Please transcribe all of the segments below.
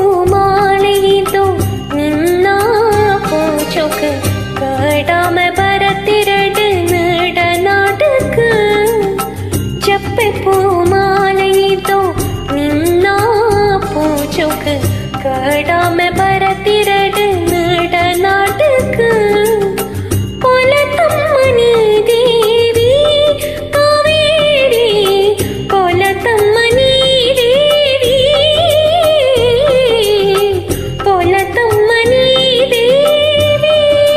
ಮಾಲೆಯಿದು ನಿನ್ನ ಪೂಜೋಕ್ ಕಡಾಮ ಬರತಿರಡು ನಡ ನಾಟಕ ಜಪ್ಪೆ ಪೂ ಮಾಲೆಯಿದು ನಿನ್ನ ಪೂಜೋಕ್ ಕಡಾಮ ಬರತಿರಡು ನಡ ನಾಟಕ ಕೊಲತಮ್ಮನಿ ದೇವಿ ಕಾವೇರಿ ಕೊಲತಮ್ಮನಿ ದೇವಿ ಕೊಲತಮ್ಮನಿ ದೇವಿ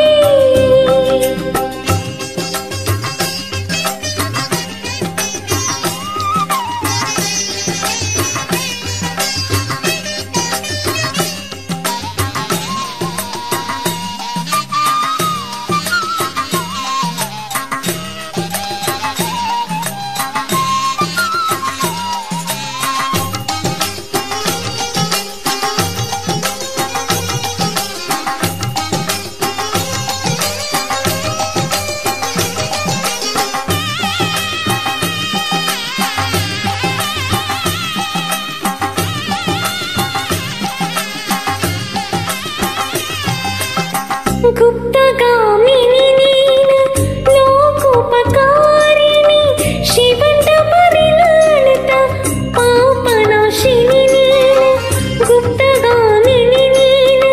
ಗುಪ್ತಗಾಮಿನಿ ನೀನು ಲೋಕೋಪಕಾರಿಣಿ ಶಿವಂತ ಪರಿಲಾಳತ ಪಾಪನಾಶಿನಿ ನೀನು ಗುಪ್ತಗಾಮಿನಿ ನೀನು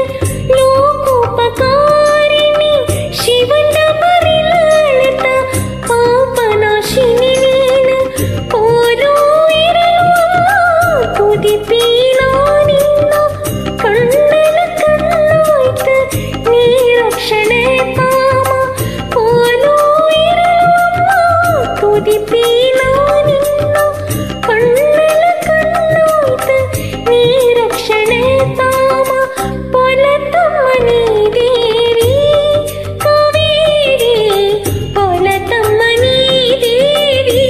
ಲೋಕೋಪಕಾರಿಣಿ ಶಿವಂತ ಪರಿಲಾಳತ ಪಾಪನಾಶಿನಿ ನೀನು ಪೋಲೋ ಇರಲುವ ಕುದಿಪೀನೋ ನಿನ್ನ ಕಣ್ಣಲ ಕಣ್ಣಾಯ್ತು ನೀ ರಕ್ಷಣೆ ಪಾಮ ಪೋಲೋ ಇರಲುವ ಕುದಿಪೀನೋ ನಿನ್ನ ಕಣ್ಣಲ ಕಣ್ಣಾಯ್ತು ನೀ ರಕ್ಷಣೆ ಪಾಮ ಪೊಲತಮ್ಮನಿ ದೇವಿ ಕಾವೇರಿ ಪೊಲತಮ್ಮನಿ ದೇವಿ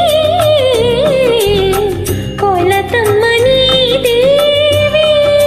ಪೊಲತಮ್ಮನಿ ದೇವಿ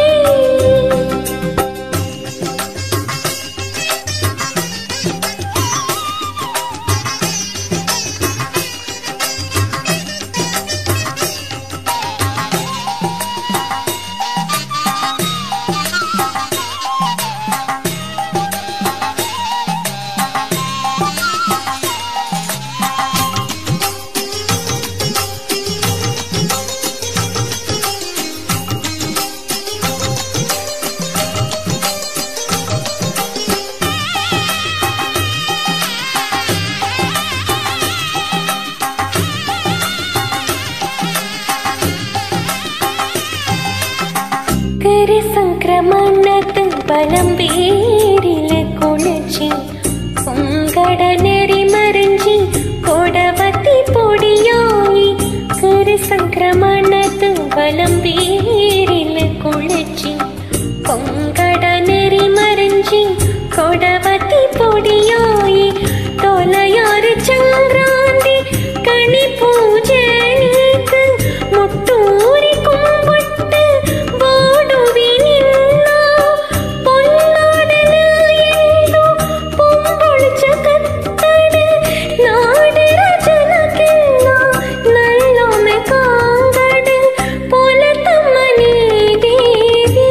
കരി സംക്രമണത്ത് ബലം വേരില് കുളിച്ചി പൊങ്കടനെറി മറിഞ്ചി കൊടവത്തി പൊടിയായി കരി സംക്രമണത്ത് ബലം വേരില് കുളിച്ചി പൊങ്കടനെറി മറിഞ്ചി കൊടവത്തി പൊടിയായി തൊലയാറ് ചന്ദ്രാന്തി കണി പൂജനീക്ക് മുട്ടൂരി കുമ്പിട്ട് വാടുവി നിന്ന പൊന്നാടന് ಎಂದು പൊമ്പൊളിച്ച കത്തട് നാടര ಜನಕ್ಕೆಲ್ಲ ನಲ್ಲೊಮ್ಮೆ ಕಾಂಗಡು ಪೊಲತಮ್ಮನಿ ದೇವಿ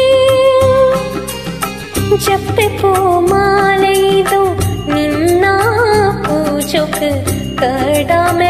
ಜಪ್ಪೆ ಪೂ ಮಾಲೆಯಿದು ನಿನ್ನ ಪೂಜೋಕ್ ಕಡಾಮ